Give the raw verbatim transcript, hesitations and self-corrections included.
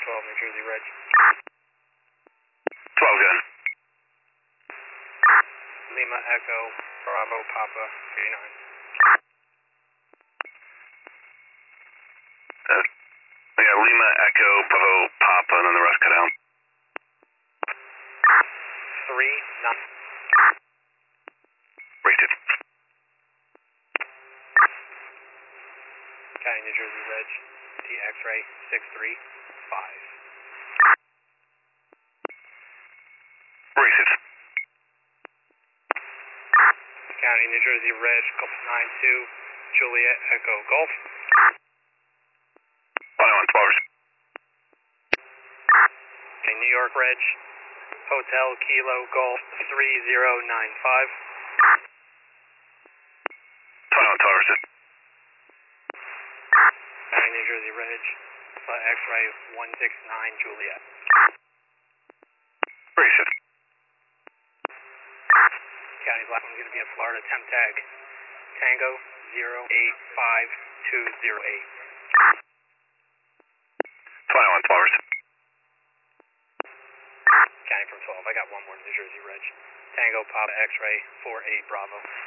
twelve, New Jersey Reg. twelve, gun. Lima Echo, Bravo Papa, eighty-nine. Uh, yeah, Lima Echo, Bravo Papa, and then the rest cut out. three, nine. Rated. County, New Jersey Reg, T X-ray, six three five. Rated. County, New Jersey Reg, Golf nine two, Juliet Echo Golf. one oh one, twelve. Okay, New York Reg, Hotel Kilo Golf three zero nine five. twenty-one, twelve. County, New Jersey Reg, X-ray one six nine Juliet. Rated. County's last one's going to be in Florida, temp tag Tango zero eight five two zero eight. twenty-one, twelve. County from twelve, I got one more, New Jersey Reg. Tango Papa X-ray four eight Bravo.